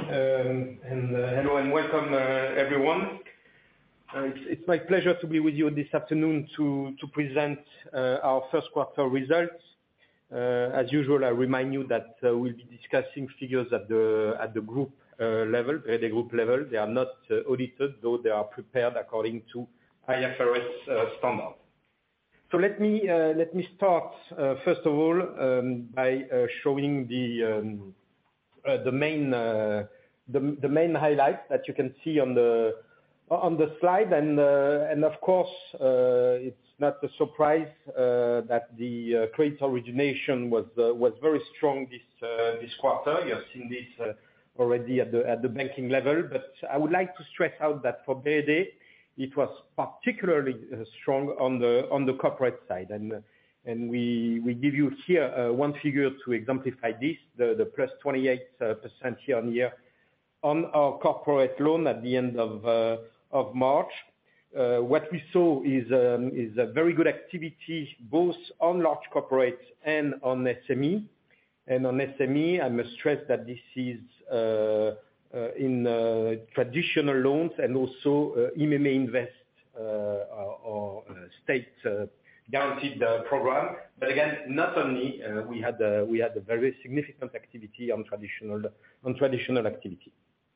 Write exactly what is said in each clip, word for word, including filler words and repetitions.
um, and uh, hello and welcome uh, everyone. Uh, it's, it's my pleasure to be with you this afternoon to, to present uh, our first quarter results. Uh, as usual, I remind you that uh, we'll be discussing figures at the at the group uh, level, the group level. They are not uh, audited, though they are prepared according to I F R S uh, standards. So let me uh, let me start uh, first of all um, by uh, showing the um, uh, the main uh, the, the main highlights that you can see on the on the slide, and uh, and of course uh, it's not a surprise uh, that the uh, credit origination was uh, was very strong this uh, this quarter. You have seen this uh, already at the at the banking level, but I would like to stress out that for B R D, it was particularly uh, strong on the on the corporate side, and uh, and we we give you here uh, one figure to exemplify this: the the plus twenty-eight percent year on year on our corporate loan at the end of uh, of March. Uh, what we saw is um, is a very good activity both on large corporates and on S M E. And on S M E, I must stress that this is uh, uh, in uh, traditional loans and also uh, I M M E Invest uh, or uh, state uh, guaranteed uh, program. But again, not only uh, we had uh, we had a very significant activity on traditional on traditional activity.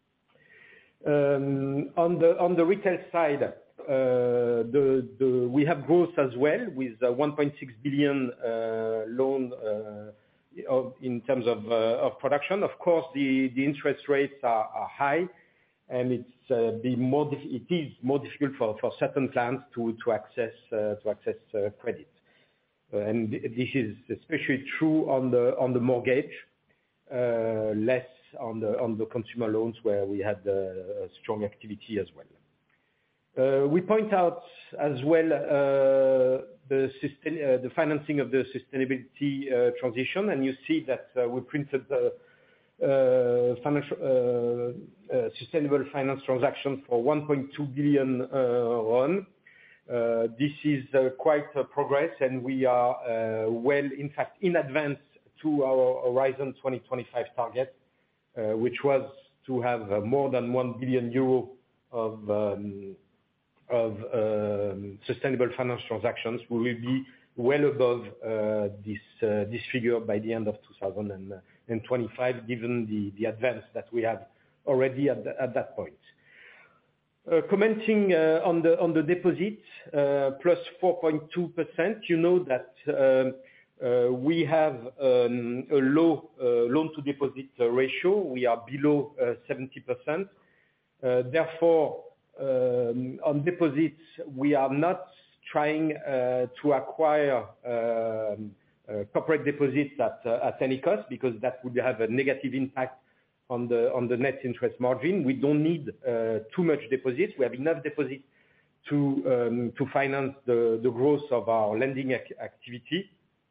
Um, on the on the retail side, uh, the the we have growth as well with uh, one point six billion uh, loan uh, of, in terms of uh, of production. Of course, the the interest rates are, are high, and it's uh, be more it is more difficult for, for certain clients to to access uh, to access uh, credit, uh, and this is especially true on the on the mortgage, uh, less on the on the consumer loans where we had uh, a strong activity as well. Uh, we point out as well uh, the sustain, uh, the financing of the sustainability uh, transition, and you see that uh, we printed uh, uh, financial uh, uh, sustainable finance transactions for one point two billion uh, RON. Uh, this is uh, quite a progress, and we are uh, well, in fact, in advance to our Horizon twenty twenty-five target, uh, which was to have uh, more than one billion euro of um, of um, sustainable finance transactions. We will be well above uh, this uh, this figure by the end of two thousand twenty-five, given the the advance that we have already at, the, at that point. Uh, commenting uh, on the on the deposits, uh, plus four point two percent. You know that uh, uh, we have um, a low uh, loan to deposit uh, ratio. We are below uh, seventy percent. Uh, therefore, um, on deposits, we are not trying uh, to acquire um, uh, corporate deposits at uh, at any cost, because that would have a negative impact on the on the net interest margin. We don't need uh, too much deposits. We have enough deposits to um, to finance the the growth of our lending ac activity.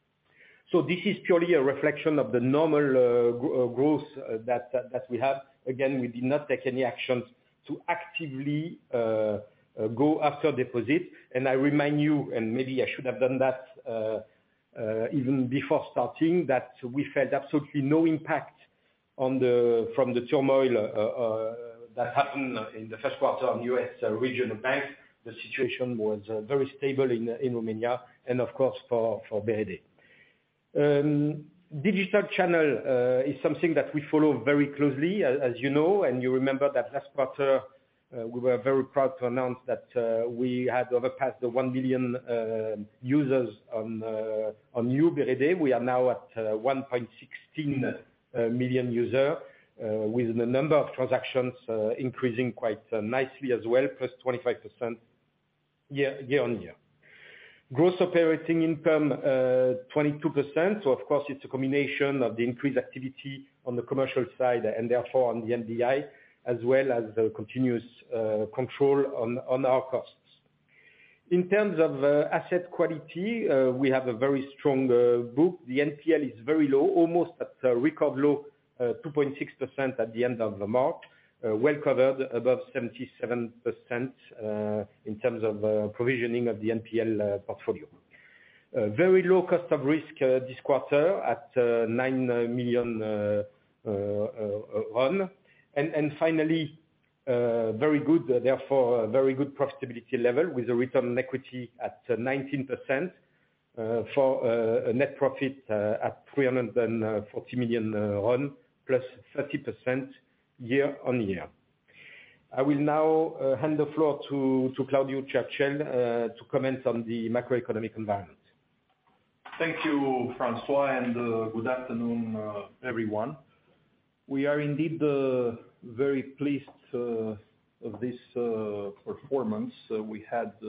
So this is purely a reflection of the normal uh, gr growth uh, that, that that we have. Again, we did not take any actions to actively uh, uh, go after deposits. And I remind you, and maybe I should have done that uh, uh, even before starting, that we felt absolutely no impact on the from the turmoil uh, uh, that happened in the first quarter on U S uh, regional banks. The situation was uh, very stable in in Romania, and of course for for B R D. Um, digital channel uh, is something that we follow very closely, as, as you know, and you remember that last quarter uh, we were very proud to announce that uh, we had overpassed the one million uh, users on uh, on new B R D. We are now at uh, one point one six uh, million users, uh, with the number of transactions uh, increasing quite uh, nicely as well, plus twenty-five percent year year on year. Gross operating income, uh, twenty-two percent. So of course, it's a combination of the increased activity on the commercial side and therefore on the N B I, as well as the continuous uh, control on, on our costs. In terms of uh, asset quality, uh, we have a very strong uh, book. The N P L is very low, almost at uh, record low, uh, two point six percent at the end of March. Uh, well covered, above seventy-seven percent uh, in terms of uh, provisioning of the N P L uh, portfolio. Uh, very low cost of risk uh, this quarter at uh, nine million uh, uh, uh, RON, And, and finally, uh, very good, uh, therefore, a very good profitability level with a return on equity at uh, nineteen percent uh, for uh, a net profit uh, at three hundred forty million uh, RON, plus thirty percent year on year. I will now uh, hand the floor to, to Claudio Churchill uh, to comment on the macroeconomic environment. Thank you, Francois, and uh, good afternoon, uh, everyone. We are indeed uh, very pleased uh, of this uh, performance uh, we had uh,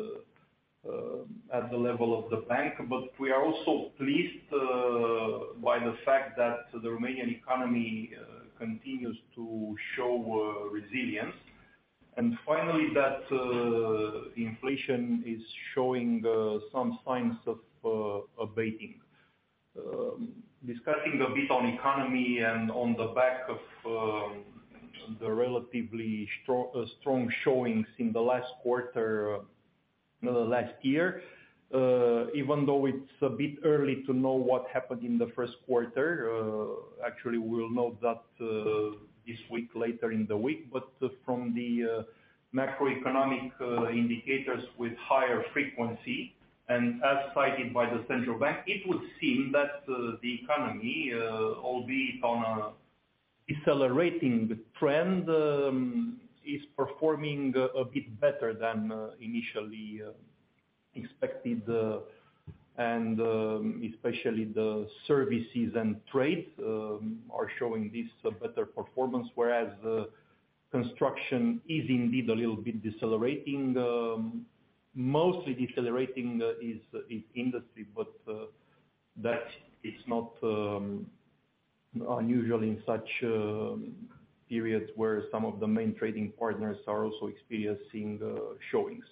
uh, at the level of the bank, but we are also pleased uh, by the fact that the Romanian economy uh, continues to show uh, resilience. And finally, that uh, inflation is showing uh, some signs of uh, abating. Um, discussing a bit on economy and on the back of um, the relatively stro- uh, strong showings in the last quarter, uh, last year, uh, even though it's a bit early to know what happened in the first quarter, uh, actually we'll know that uh, this week, later in the week, but uh, from the uh, macroeconomic uh, indicators with higher frequency, and as cited by the central bank, it would seem that uh, the economy, uh, albeit on a decelerating trend, um, is performing uh, a bit better than uh, initially uh, expected, uh, and um, especially the services and trade um, are showing this uh, better performance, whereas uh, construction is indeed a little bit decelerating. Um, mostly decelerating uh, is, uh, is industry, but uh, that it's not um, unusual in such uh, periods where some of the main trading partners are also experiencing uh, showings.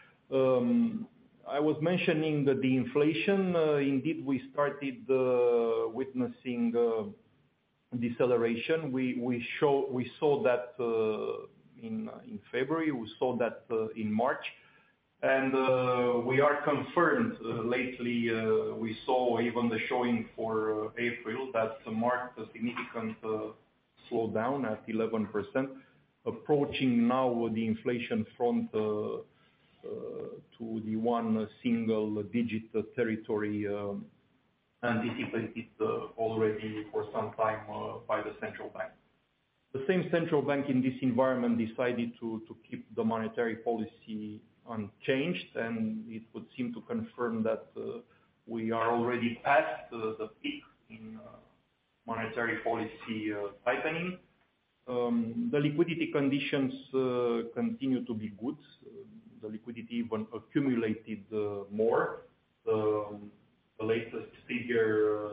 Um, I was mentioning uh, the inflation. Uh, indeed, we started uh, witnessing uh, deceleration. We we show we saw that uh, in in February. We saw that uh, in March, and uh, we are confirmed. Uh, lately, uh, we saw even the showing for uh, April that marked a significant uh, slowdown at eleven percent, approaching now the inflation front uh, uh, to the one single-digit territory. Um, anticipated uh, already for some time uh, by the central bank. The same central bank in this environment decided to, to keep the monetary policy unchanged, and it would seem to confirm that uh, we are already past uh, the peak in uh, monetary policy uh, tightening. Um, the liquidity conditions uh, continue to be good. Uh, the liquidity even accumulated uh, more. Um, The latest figure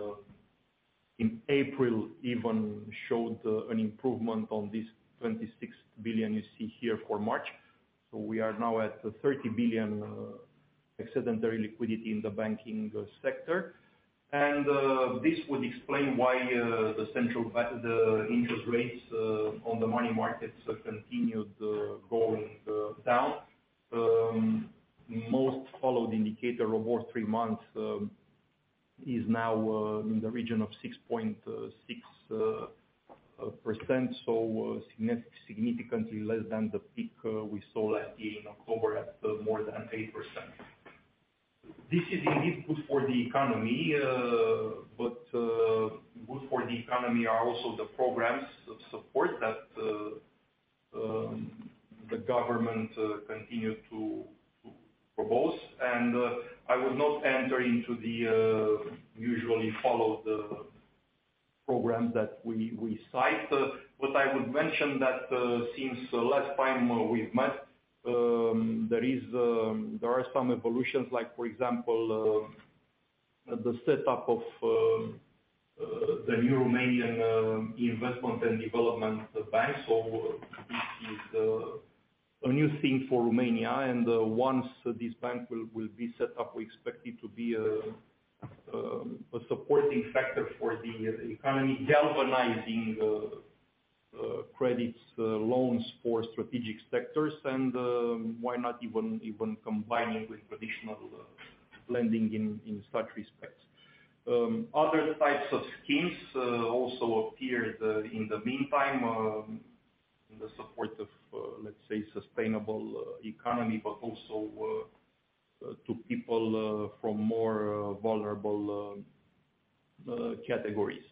uh, in April even showed uh, an improvement on this twenty-six billion you see here for March. So we are now at uh, thirty billion uh, excedentary liquidity in the banking uh, sector. And uh, this would explain why uh, the central bank, the interest rates uh, on the money markets uh, continued uh, going uh, down. Um, most followed indicator over three months um, is now uh, in the region of six point six percent, so uh, significantly less than the peak uh, we saw last year in October at uh, more than eight percent. This is indeed good for the economy, uh, but uh, good for the economy are also the programs of support that uh, um, the government uh, continue to, to propose. And uh, I would not enter into the uh, usually followed uh, programs that we, we cite, uh, but I would mention that uh, since uh, last time uh, we've met, um, there is um, there are some evolutions, like for example uh, the setup of uh, uh, the new Romanian uh, Investment and Development Bank. So uh, this is uh, a new thing for Romania, and uh, once uh, this bank will, will be set up, we expect it to be a, um, a supporting factor for the uh, economy, galvanizing uh, uh, credits, uh, loans for strategic sectors, and uh, why not even even combining with traditional uh, lending in, in such respects. Um, other types of schemes uh, also appeared uh, in the meantime. Um, say, sustainable uh, economy, but also uh, uh, to people uh, from more uh, vulnerable uh, uh, categories.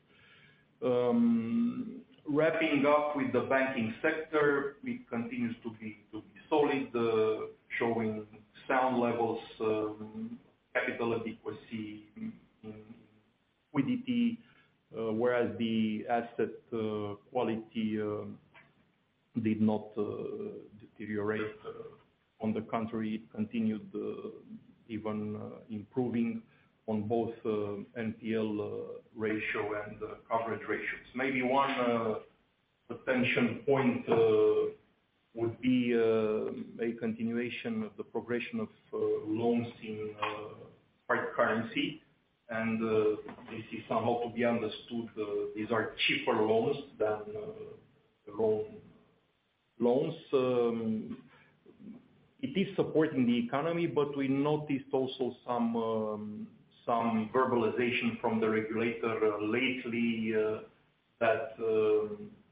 Um, wrapping up with the banking sector, it continues to be to be solid, uh, showing sound levels, um, capital adequacy, in liquidity, uh, whereas the asset uh, quality uh, did not uh, deteriorate. Uh, on the contrary, it continued uh, even uh, improving on both uh, N P L uh, ratio and uh, coverage ratios. Maybe one uh, attention point uh, would be uh, a continuation of the progression of uh, loans in uh, hard currency. And uh, this is somehow to be understood. Uh, these are cheaper loans than uh, loan loans. Um, it is supporting the economy, but we noticed also some um, some verbalization from the regulator uh, lately uh, that uh,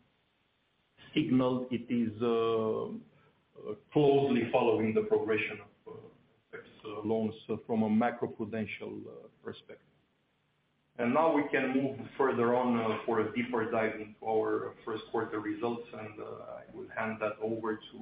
signal it is uh, uh, closely following the progression of uh, uh, loans uh, from a macroprudential uh, perspective. And now we can move further on uh, for a deeper dive into our first quarter results, and uh, I will hand that over to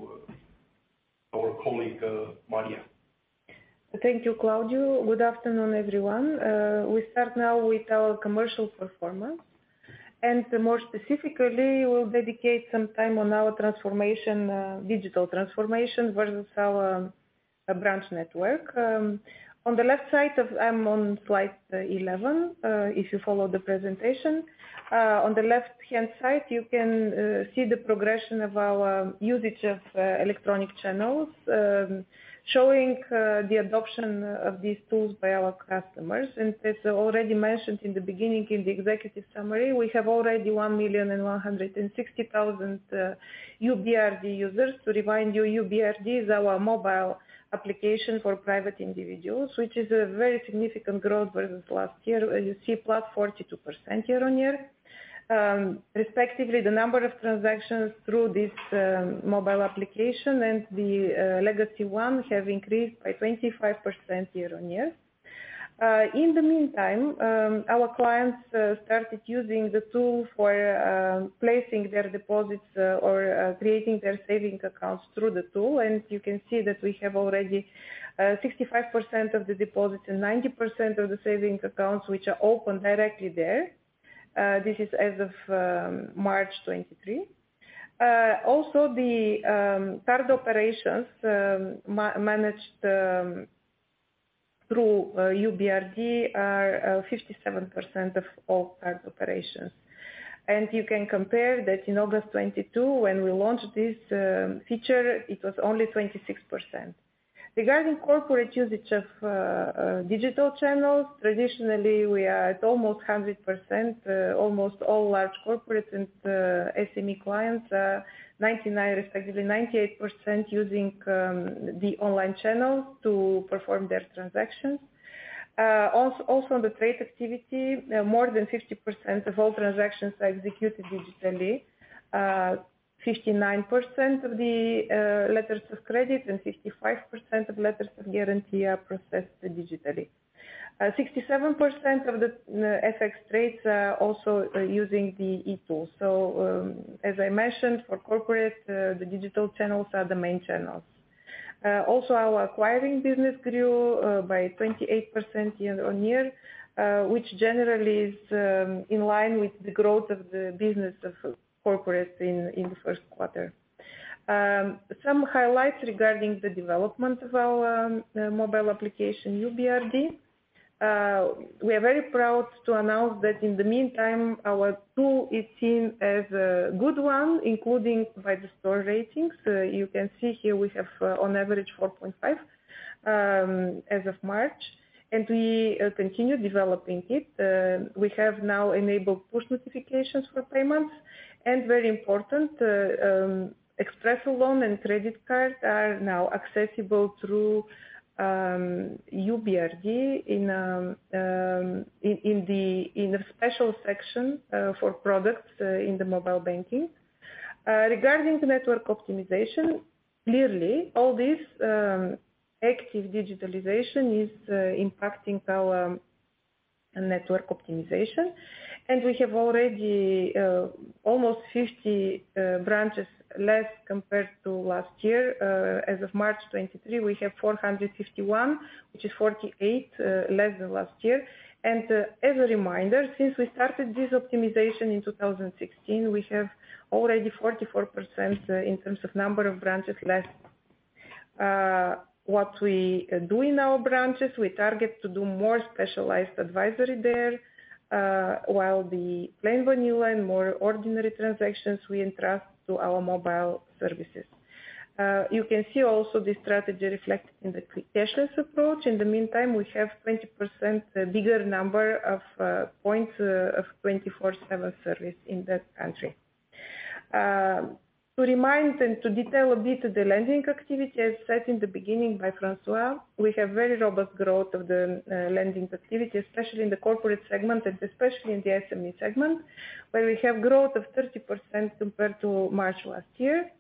uh, our colleague uh, Maria. Thank you, Claudio. Good afternoon, everyone. Uh, we start now with our commercial performance, and uh, more specifically, we'll dedicate some time on our transformation, uh, digital transformation versus our uh, branch network. Um, on the left side of, I'm on slide uh, eleven, uh, if you follow the presentation. Uh, on the left-hand side, you can uh, see the progression of our usage of uh, electronic channels, um, showing uh, the adoption of these tools by our customers. And as already mentioned in the beginning in the executive summary, we have already one million one hundred sixty thousand uh, U B R D users. To remind you, U B R D is our mobile application for private individuals, which is a very significant growth versus last year. You see plus forty-two percent year on year. Um, respectively, the number of transactions through this um, mobile application and the uh, legacy one have increased by twenty-five percent year on year. Uh, in the meantime, um, our clients uh, started using the tool for uh, placing their deposits uh, or uh, creating their saving accounts through the tool, and you can see that we have already uh, sixty-five percent of the deposits and ninety percent of the saving accounts which are open directly there. Uh, this is as of um, March twenty-three. Uh, also, the um, card operations um, ma managed um, through uh, U B R D are uh, fifty-seven percent of all card operations. And you can compare that in August twenty-two, when we launched this um, feature, it was only twenty-six percent. Regarding corporate usage of uh, uh, digital channels, traditionally we are at almost one hundred percent. Uh, almost all large corporates and uh, S M E clients are ninety-nine, respectively ninety-eight percent using um, the online channels to perform their transactions. Uh, also, also on the trade activity, uh, more than fifty percent of all transactions are executed digitally. Uh, fifty-nine percent of the uh, letters of credit and fifty-five percent of letters of guarantee are processed digitally. Uh, sixty-seven percent of the uh, F X trades are also uh, using the e-tool. So, um, as I mentioned, for corporate, uh, the digital channels are the main channels. Uh, also, our acquiring business grew uh, by twenty-eight percent year on year, uh, which generally is um, in line with the growth of the business of corporates in, in the first quarter. Um, some highlights regarding the development of our um, uh, mobile application U B R D. Uh, we are very proud to announce that in the meantime, our tool is seen as a good one, including by the store ratings. Uh, you can see here we have uh, on average four point five um, as of March. And we uh, continue developing it. Uh, we have now enabled push notifications for payments. And very important, uh, um, Expresso loan and credit card are now accessible through um, U B R D in, um, um, in, in, the, in a special section uh, for products uh, in the mobile banking. Uh, regarding the network optimization, clearly, all this um, active digitalization is uh, impacting our network optimization, and we have already uh, almost fifty uh, branches less compared to last year. Uh, as of March twenty-three, we have four hundred fifty-one, which is forty-eight uh, less than last year. And uh, as a reminder, since we started this optimization in two thousand sixteen, we have already forty-four percent uh, in terms of number of branches less. Uh, what we uh, do in our branches, we target to do more specialized advisory there, uh, while the plain vanilla and more ordinary transactions we entrust to our mobile services. Uh, you can see also the strategy reflected in the cashless approach. In the meantime, we have twenty percent bigger number of uh, points uh, of twenty-four seven service in that country. Uh, to remind and to detail a bit the lending activity, as said in the beginning by Francois, we have very robust growth of the uh, lending activity, especially in the corporate segment and especially in the S M E segment, where we have growth of thirty percent compared to March last year.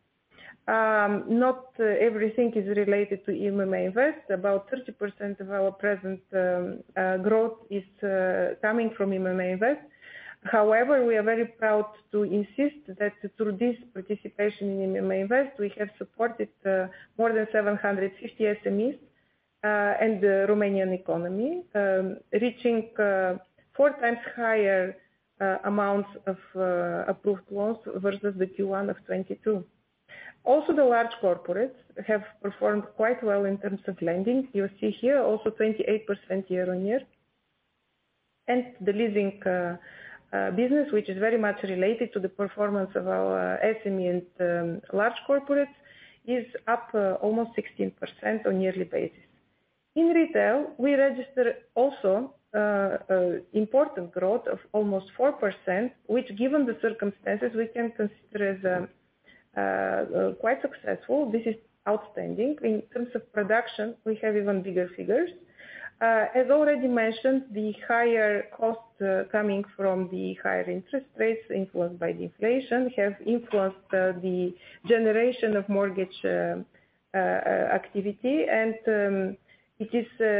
Um, not uh, everything is related to I M M E Invest. About thirty percent of our present um, uh, growth is uh, coming from I M M E Invest. However, we are very proud to insist that through this participation in I M M E Invest, we have supported uh, more than seven hundred fifty S M Es uh, and the Romanian economy, um, reaching uh, four times higher uh, amounts of uh, approved loans versus the Q one of twenty-two. Also, the large corporates have performed quite well in terms of lending. You see here also twenty-eight percent year on year. And the leasing uh, uh, business, which is very much related to the performance of our uh, S M E and um, large corporates, is up uh, almost sixteen percent on yearly basis. In retail, we register also uh, uh, important growth of almost four percent, which given the circumstances we can consider as a Uh, uh, quite successful. This is outstanding. In terms of production, we have even bigger figures. Uh, as already mentioned, the higher costs uh, coming from the higher interest rates influenced by the inflation have influenced uh, the generation of mortgage uh, uh, activity, and um, it is uh,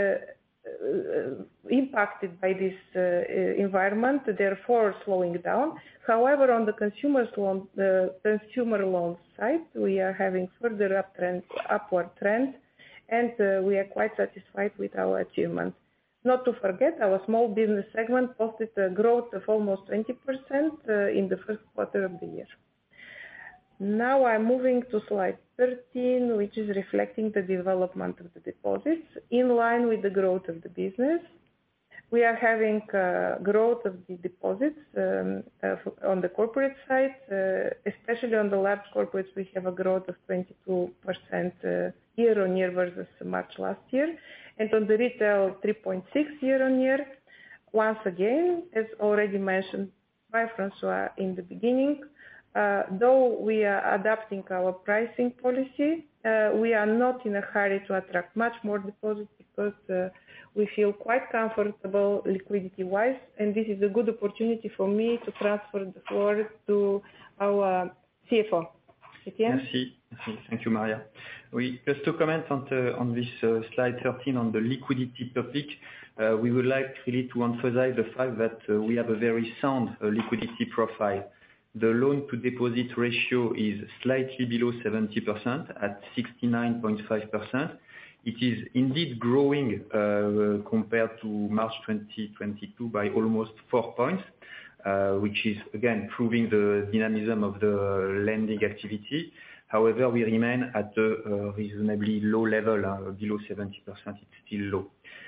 Uh, impacted by this uh, environment, therefore slowing down. However, on the consumer's loan, the consumer loan side, we are having further uptrend, upward trend, and uh, we are quite satisfied with our achievements. Not to forget, our small business segment posted a growth of almost twenty percent uh, in the first quarter of the year. Now I'm moving to slide thirteen, which is reflecting the development of the deposits in line with the growth of the business. We are having uh, growth of the deposits um, uh, on the corporate side, uh, especially on the large corporates. We have a growth of twenty-two percent uh, year on year versus March last year, and on the retail three point six year on year. Once again, as already mentioned by Francois in the beginning, Uh, though we are adapting our pricing policy, uh, we are not in a hurry to attract much more deposits because uh, we feel quite comfortable liquidity-wise, and this is a good opportunity for me to transfer the floor to our C F O. Etienne? Merci. Merci. Thank you, Maria. Oui, just to comment on, the, on this uh, slide thirteen on the liquidity topic, uh, we would like really to emphasize the fact that uh, we have a very sound uh, liquidity profile. The loan-to-deposit ratio is slightly below seventy percent at sixty-nine point five percent. It is indeed growing uh, compared to March twenty twenty-two by almost four points, uh, which is again proving the dynamism of the lending activity. However, we remain at a uh, reasonably low level, uh, below seventy percent. It's still low.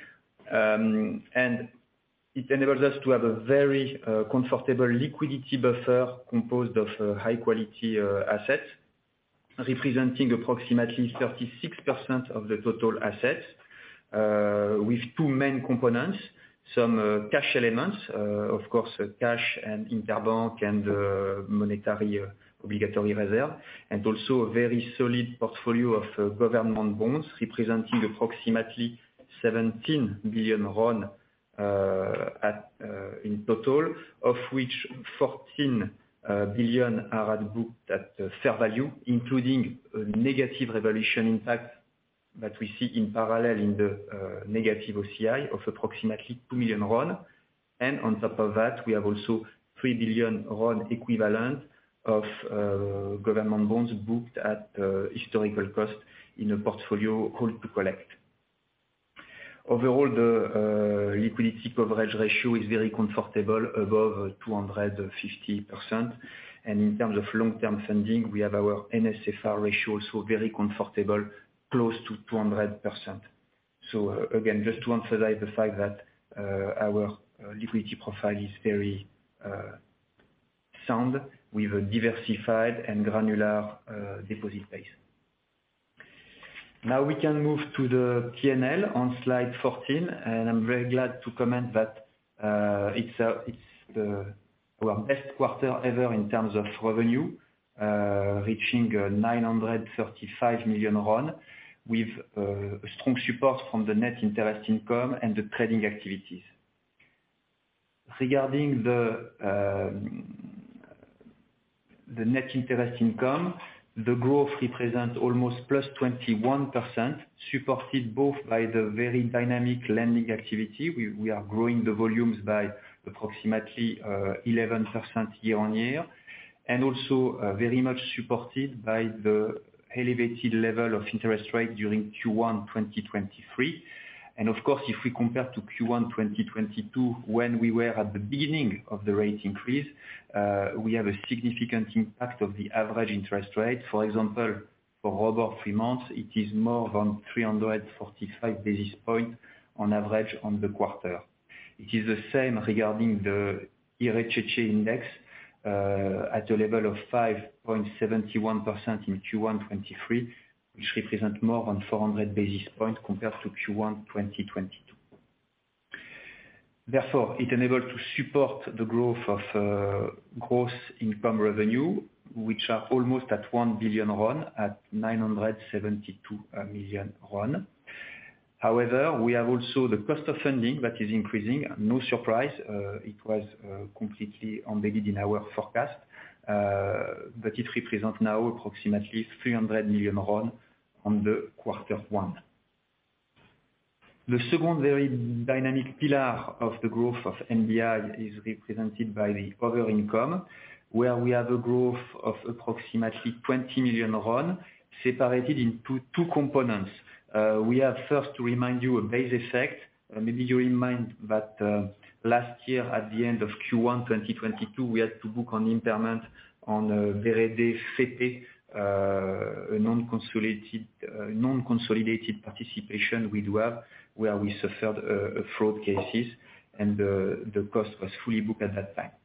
Um, and It enables us to have a very uh, comfortable liquidity buffer composed of uh, high-quality uh, assets, representing approximately thirty-six percent of the total assets, uh, with two main components, some uh, cash elements, uh, of course, uh, cash and interbank and uh, monetary uh, obligatory reserve, and also a very solid portfolio of uh, government bonds, representing approximately seventeen billion RON Uh, at, uh, in total, of which fourteen billion are at booked at fair value, including a negative revaluation impact that we see in parallel in the uh, negative O C I of approximately two million RON. And on top of that, we have also three billion RON equivalent of uh, government bonds booked at uh, historical cost in a portfolio hold to collect. Overall, the uh, liquidity coverage ratio is very comfortable, above two hundred fifty percent. And in terms of long-term funding, we have our N S F R ratio also very comfortable, close to two hundred percent. So uh, again, just to emphasize the fact that uh, our uh, liquidity profile is very uh, sound, with a diversified and granular uh, deposit base. Now we can move to the P and L on slide fourteen, and I'm very glad to comment that uh, it's, a, it's the, our best quarter ever in terms of revenue, uh, reaching uh, nine hundred thirty-five million RON, with uh, a strong support from the net interest income and the trading activities. Regarding the um, the net interest income, the growth represents almost plus twenty-one percent, supported both by the very dynamic lending activity. We, we are growing the volumes by approximately uh, eleven percent year on year, and also uh, very much supported by the elevated level of interest rate during Q one twenty twenty-three. And of course, if we compare to Q one twenty twenty-two, when we were at the beginning of the rate increase, uh, we have a significant impact of the average interest rate. For example, for ROBOR three months, it is more than three hundred forty-five basis points on average on the quarter. It is the same regarding the IRECCE index uh, at a level of five point seven one percent in Q one twenty-three, which represent more than four hundred basis points compared to Q one twenty twenty-two. Therefore, it enabled to support the growth of uh, gross income revenue, which are almost at one billion RON, at nine hundred seventy-two million RON. However, we have also the cost of funding that is increasing. No surprise, uh, it was uh, completely embedded in our forecast. Uh, but it represents now approximately three hundred million RON on the quarter one. The second very dynamic pillar of the growth of N B I is represented by the other income, where we have a growth of approximately twenty million RON, separated into two components. Uh, we have first, to remind you, a base effect. Uh, maybe you remind that uh, last year, at the end of Q one twenty twenty-two, we had to book an impairment on uh, B R D F P, uh, a non-consolidated, uh, non-consolidated participation we do have, where we suffered uh, a fraud cases, and uh, the cost was fully booked at that time.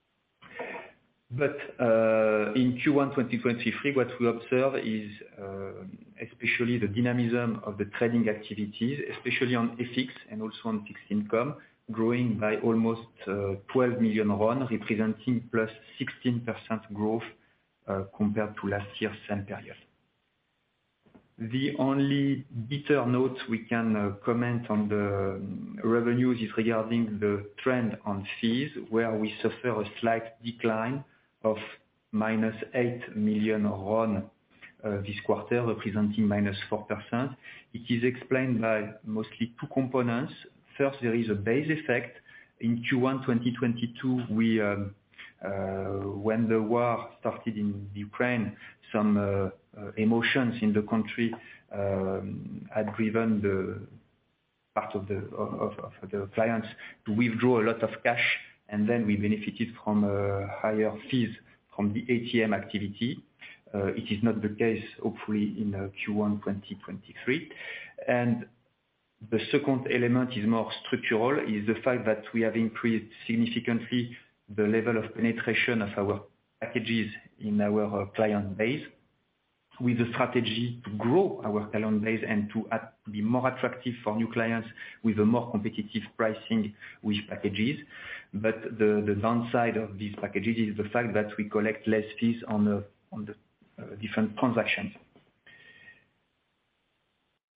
But uh, in Q one twenty twenty-three, what we observe is uh, especially the dynamism of the trading activities, especially on F X and also on fixed income, growing by almost uh, twelve million RON, representing plus sixteen percent growth uh, compared to last year's same period. The only bitter note we can uh, comment on the revenues is regarding the trend on fees, where we suffer a slight decline of minus eight million RON uh, this quarter, representing minus four percent. It is explained by mostly two components. First, there is a base effect. In Q one twenty twenty-two, we, um, uh, when the war started in Ukraine, some uh, uh, emotions in the country um, had driven the part of the of, of the clients to withdraw a lot of cash, and then we benefited from uh, higher fees from the A T M activity. Uh, it is not the case, hopefully, in uh, Q one twenty twenty-three. And the second element is more structural, is the fact that we have increased significantly the level of penetration of our packages in our uh, client base, with the strategy to grow our client base and to, uh, to be more attractive for new clients with a more competitive pricing with packages. But the, the downside of these packages is the fact that we collect less fees on the, on the uh, different transactions.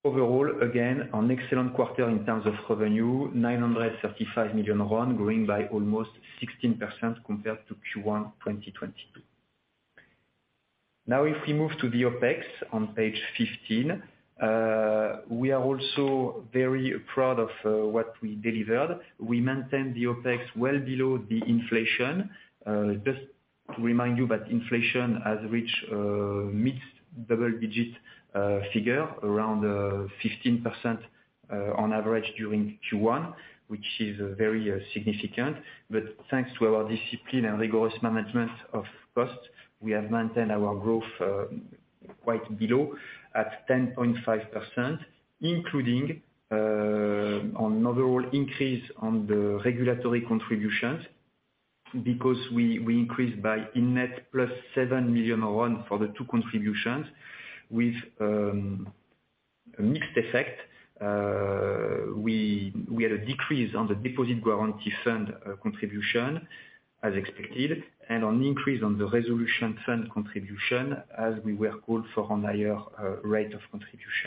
Overall, again, an excellent quarter in terms of revenue, nine hundred thirty-five million RON, growing by almost sixteen percent compared to Q one twenty twenty-two. Now, if we move to the OpEx on page fifteen, uh, we are also very proud of uh, what we delivered. We maintained the OpEx well below the inflation. Uh, just to remind you that inflation has reached uh, mid double digit Uh, figure around uh, fifteen percent uh, on average during Q one, which is uh, very uh, significant. But thanks to our discipline and rigorous management of costs, we have maintained our growth uh, quite below at ten point five percent, including uh, an overall increase on the regulatory contributions, because we, we increased by in net plus seven million RON for the two contributions, with um, a mixed effect. Uh, we, we had a decrease on the deposit guarantee fund uh, contribution, as expected, and an increase on the resolution fund contribution, as we were called for a higher uh, rate of contribution.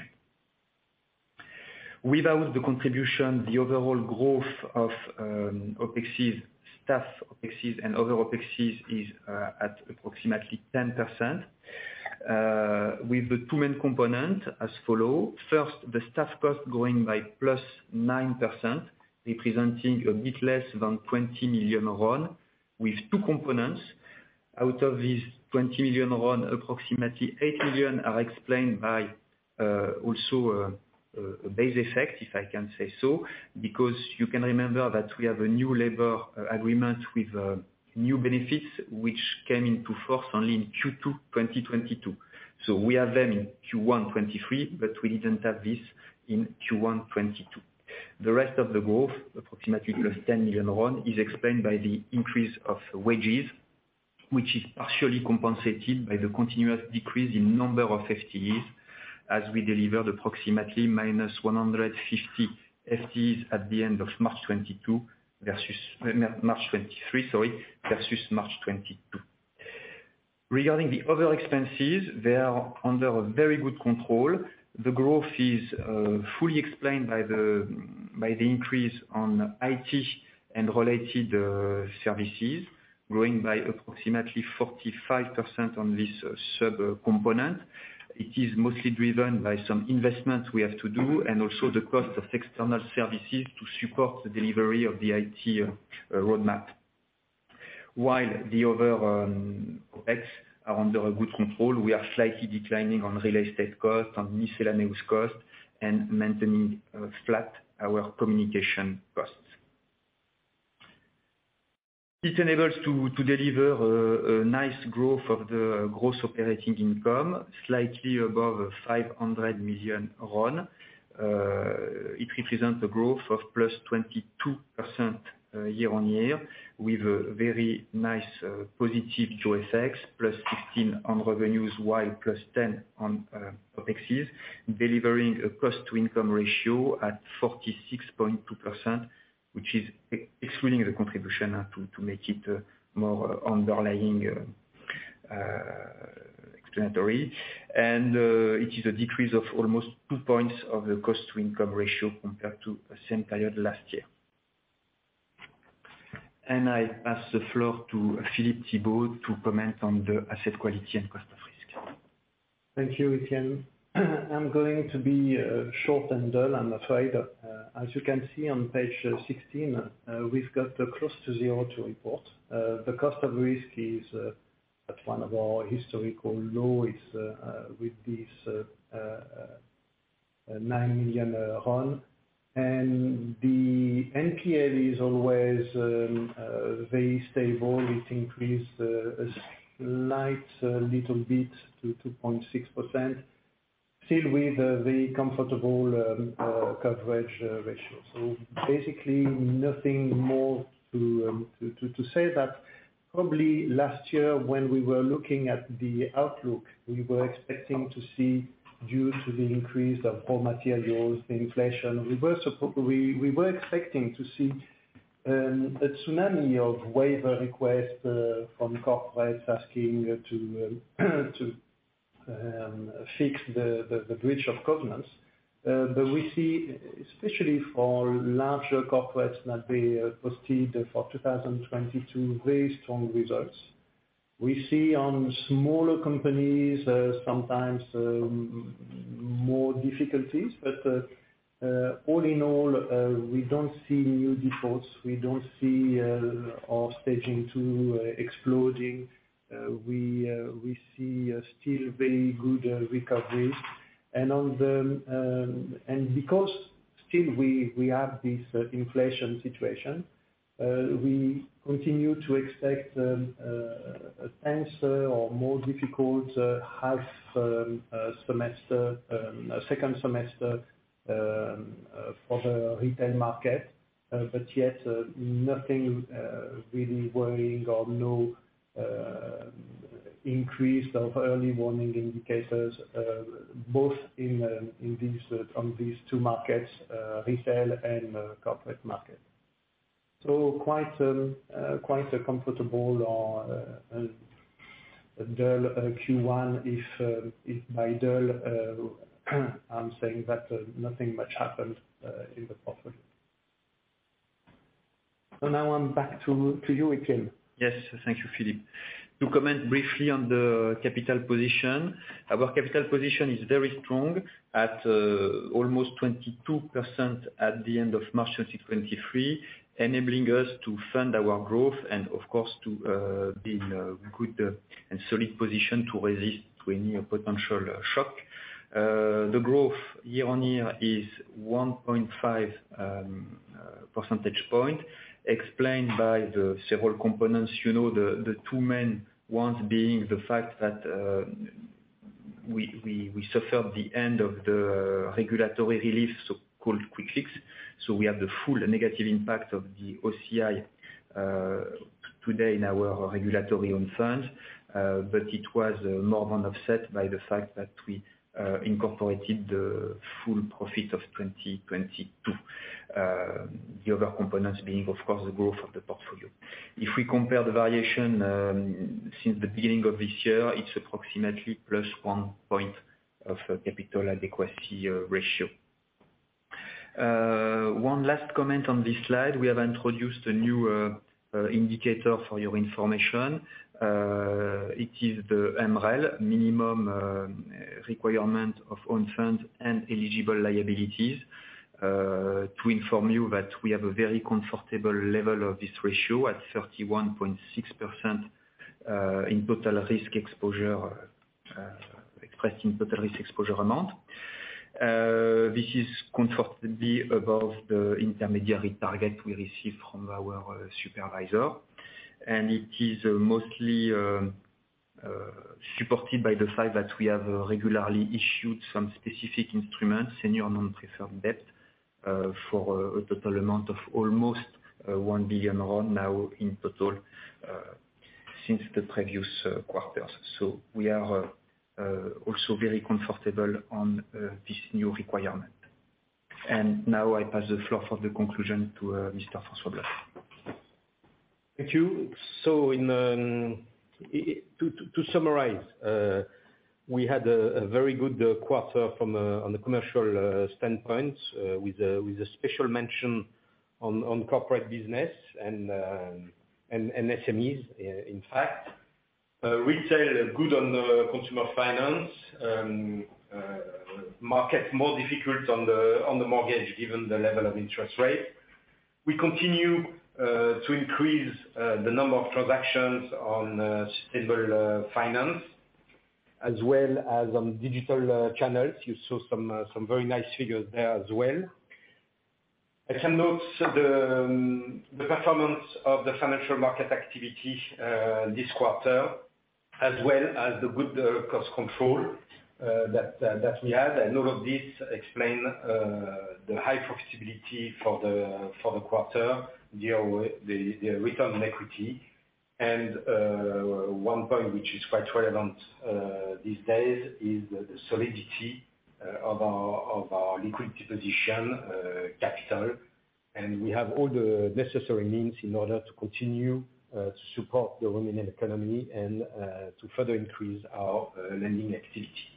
Without the contribution, the overall growth of um, OpExes, staff OpExes and other OpExes is uh, at approximately ten percent. Uh, with the two main components as follow. First, the staff cost growing by plus nine percent, representing a bit less than twenty million RON, with two components. Out of these twenty million RON, approximately eight million are explained by uh, also uh, a base effect, if I can say so, because you can remember that we have a new labor uh, agreement with uh, new benefits which came into force only in Q two twenty twenty-two. So we have them in Q one twenty-three, but we didn't have this in Q one twenty-two. The rest of the growth, approximately plus ten million RON, is explained by the increase of wages, which is partially compensated by the continuous decrease in number of F T Es, as we delivered approximately minus one hundred fifty F T Es at the end of March twenty-two, versus uh, March twenty-three, sorry, versus March twenty-two. Regarding the other expenses, they are under a very good control. The growth is uh, fully explained by the by the increase on I T and related uh, services, growing by approximately forty-five percent on this uh, sub uh, component. It is mostly driven by some investment we have to do, and also the cost of external services to support the delivery of the I T uh, uh, roadmap. While the other um, OpEx are under a good control, we are slightly declining on real estate cost, on miscellaneous cost, and maintaining uh, flat our communication costs. It enables to, to deliver a, a nice growth of the gross operating income, slightly above five hundred million RON. Uh, it represents a growth of plus twenty-two percent uh, year on year, with a very nice uh, positive J O F X, plus sixteen on revenues, while plus ten on uh, OpExes, delivering a cost-to-income ratio at forty-six point two percent, which is excluding the contribution uh, to, to make it uh, more uh, underlying uh, uh, explanatory. And uh, it is a decrease of almost two points of the cost-to-income ratio compared to the same period last year. And I pass the floor to Philippe Thibaud to comment on the asset quality and cost of risk. Thank you, Etienne. I'm going to be uh, short and dull, I'm afraid. Uh, as you can see on page uh, sixteen, uh, we've got uh, close to zero to report. Uh, the cost of risk is uh, at one of our historical lows uh, uh, with this uh, uh, uh, nine million uh, RON. And the N P L is always um, uh, very stable. It increased uh, a slight uh, little bit to two point six percent. Still with a very comfortable um, uh, coverage uh, ratio. So basically nothing more to, um, to, to, to say that probably last year when we were looking at the outlook, we were expecting to see, due to the increase of raw materials, the inflation, we were, we, we were expecting to see um, a tsunami of waiver requests uh, from corporates asking uh, to, um, to Um, fix the, the, the breach of covenants. Uh, but we see, especially for larger corporates, that they uh, posted for two thousand twenty-two very strong results. We see on smaller companies uh, sometimes um, more difficulties, but uh, uh, all in all, uh, we don't see new defaults. We don't see uh, our staging two uh, exploding. Uh, we uh, we see uh, still very good uh, recoveries. And on the um, and because still we we have this uh, inflation situation, uh, we continue to expect um, uh, a tenser or more difficult uh, half um, uh, semester, um, a second semester um, uh, for the retail market, uh, but yet uh, nothing uh, really worrying or no Uh, increase of early warning indicators, uh, both in uh, in these uh, on these two markets, uh, retail and uh, corporate market. So quite um, uh, quite a comfortable or uh, a, a dull uh, Q one. If uh, if by dull uh, I'm saying that uh, nothing much happened uh, in the portfolio. So now I'm back to to you, Etienne. Yes, thank you, Philippe. To comment briefly on the capital position, our capital position is very strong at uh, almost twenty-two percent at the end of March twenty twenty-three, enabling us to fund our growth and, of course, to uh, be in a good uh, and solid position to resist to any uh, potential uh, shock. Uh, the growth year on year is one point five um, uh, percentage point, explained by the several components. You know, the, the two main ones being the fact that uh, we, we, we suffered the end of the uh, regulatory relief, so-called quick fix. So we have the full negative impact of the O C I uh, today in our regulatory own funds, uh, but it was uh, more than offset by the fact that we Uh, incorporated the full profit of twenty twenty-two. Uh, the other components being, of course, the growth of the portfolio. If we compare the variation um, since the beginning of this year, it's approximately plus one point of uh, capital adequacy uh, ratio. Uh, one last comment on this slide. We have introduced a new uh, uh, indicator for your information. Uh, it is the M R E L, minimum uh, requirement of own funds and eligible liabilities. Uh, to inform you that we have a very comfortable level of this ratio at thirty-one point six percent uh, in total risk exposure, uh, expressed in total risk exposure amount. Uh, this is comfortably above the intermediary target we received from our uh, supervisor. And it is uh, mostly uh, uh, supported by the fact that we have uh, regularly issued some specific instruments, senior non-preferred debt, uh, for uh, a total amount of almost uh, one billion RON now in total uh, since the previous uh, quarters. So we are uh, uh, also very comfortable on uh, this new requirement. And now I pass the floor for the conclusion to uh, Mister François Bloch. Thank you. So, in, um, to, to, to summarize, uh, we had a, a very good uh, quarter from a, on the commercial uh, standpoint, uh, with a with a special mention on, on corporate business and uh, and, and S M Es. In fact, uh, retail good on the consumer finance. Um, uh, market more difficult on the on the mortgage given the level of interest rate. We continue Uh, to increase uh, the number of transactions on uh, sustainable uh, finance, as well as on digital uh, channels. You saw some uh, some very nice figures there as well. I can note the, um, the performance of the financial market activity uh, this quarter, as well as the good uh, cost control uh, that uh, that we had, and all of this explain uh, the high profitability for the for the quarter. The, the, the return on equity, and uh, one point which is quite relevant uh, these days is the, the solidity uh, of our of our liquidity position, uh, capital, and we have all the necessary means in order to continue uh, to support the Romanian economy and uh, to further increase our uh, lending activity.